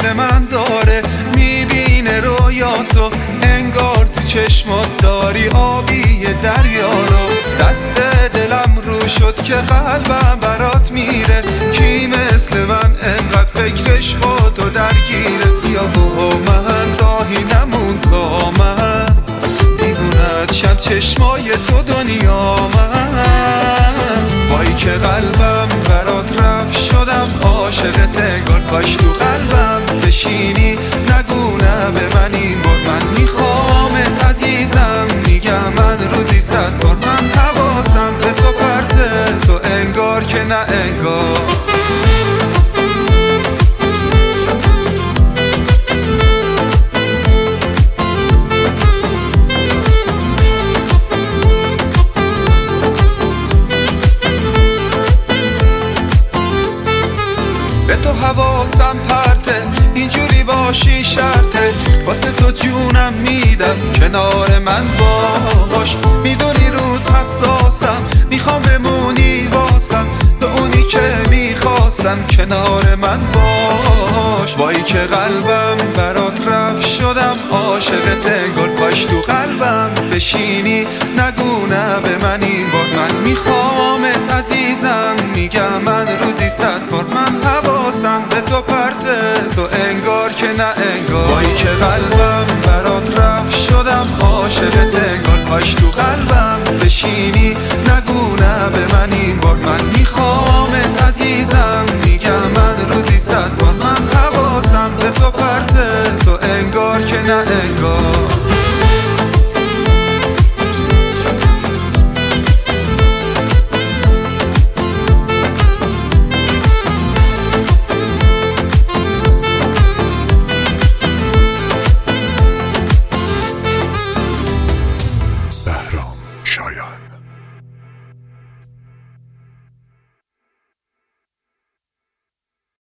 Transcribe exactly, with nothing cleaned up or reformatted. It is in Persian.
مثل من داره میبینه رویاتو، انگار تو چشمات داری آبی دریا رو. دست دلم رو شد که قلبم برات میره، کی مثل من انقدر فکرش با تو درگیره. بیا با من راهی نمون تا من دیوونت شم، چشمای تو دنیا من. وای که قلبم برات رفت شدم عاشقت، انگار کاش تو قلبم بشینی نگو نه به من این بار. من میخوامت عزیزم، میگم من روزی صد بار. من حواسم به تو پرته، تو انگار که نه انگار. به تو حواسم پرته، اینجوری باشی شرطه. واسه تو جونم میدم، کنار من باش. میدونی رود حساسم، میخوام بمونی واسم. تو اونی که میخواستم، کنار من باش. وای که قلبم برات رفت شدم عاشقت، انگار کاش تو قلبم بشینی نگو نه به من این بار. من میخوامت عزیزم، میگم من روزی صد بار. من حواسم به تو پرته، تو انگار که نه انگار. وای که قلبم برات رفت شدم عاشقت، انگار کاش تو قلبم بشینی نگو نه به من این بار. من میخوامت عزیزم، میگم من روزی صد بار. من حواسم به تو پرته، تو انگار که نه انگار.